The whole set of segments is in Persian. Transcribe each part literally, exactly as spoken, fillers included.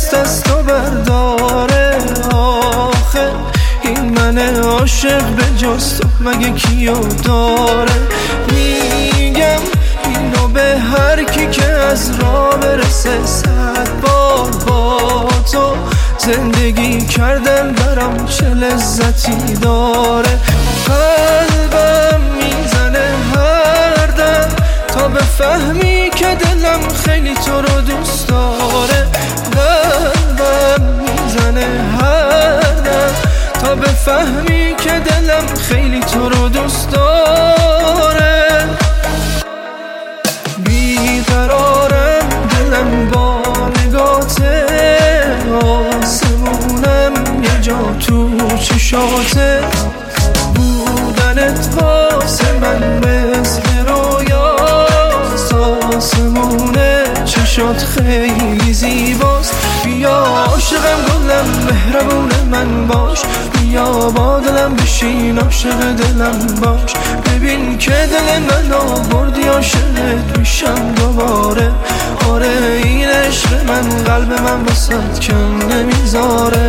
دست از تو برداره. آخه این من عاشق به جز تو مگه کیو داره؟ میگم اینو به هر کی که از راه برسه، صد بار با تو زندگی کردن برام چه لذتی داره. قلبم میزنه هر دم تا بفهمی که دلم خیلی تو رو دوست داره. قلبم میزنه هر دم تا بفهمی که دلم خیلی تو رو دوست داره. بیقرارم دلم با نگاته، آسمونم یه جا تو چشاته. بودنت واسه من مثل رویاست، آسمونه چشات خیلی زیباست. بیا عاشقم گلم مهربون من باش، بیا با دلم بشین عاشق دلم باش. ببین که دل من آوردی عاشقت میشم دوباره. آره این عشق من قلب من واسه کم نمیذاره.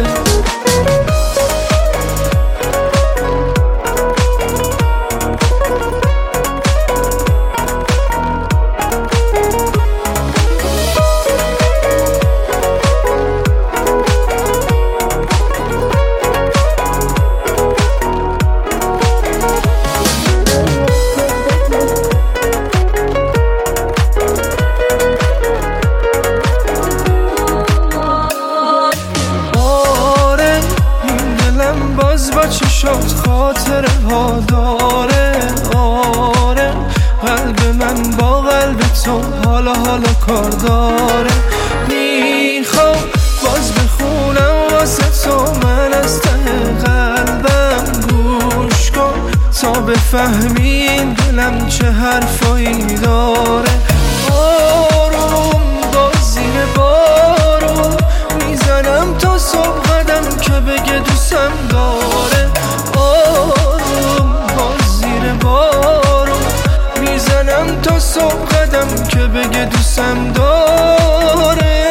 باز با چشات خاطره ها داره. آره قلب من با قلب تو حالا حالا کار داره. میخوام باز بخونم واسه تو من از ته قلبم. گوش کن تا بفهمی این دلم چه حرفایی داره. آروم با زیر بارون میزنم تا صبح قدم که بگه دوستم داره. آروم با زیر بارون میزنم تا صبح قدم که بگه دوستم داره.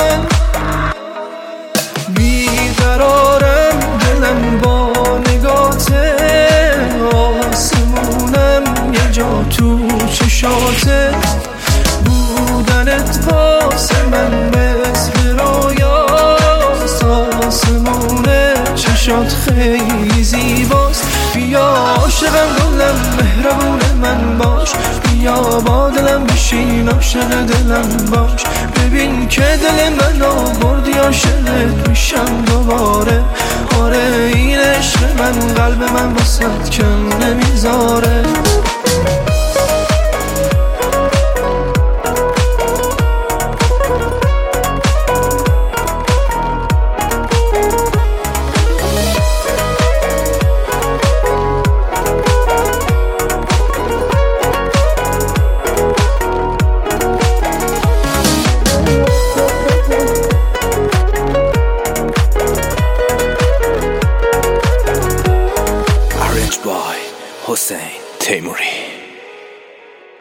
بیقرارم دلم با نگاته، آسمونم یه جا تو چشاته. بودنت واسه من مثل رویاست، آسمونه چشات خیلی زیباست. بیا عاشقم گلم مهربون من باش، بیا با دلم بشین عاشق دلم باش. ببین که دل من آوردی عاشقت میشم دوباره. آره این عشق من قلب من واسه کم نمیذاره. Hussein Teimouri.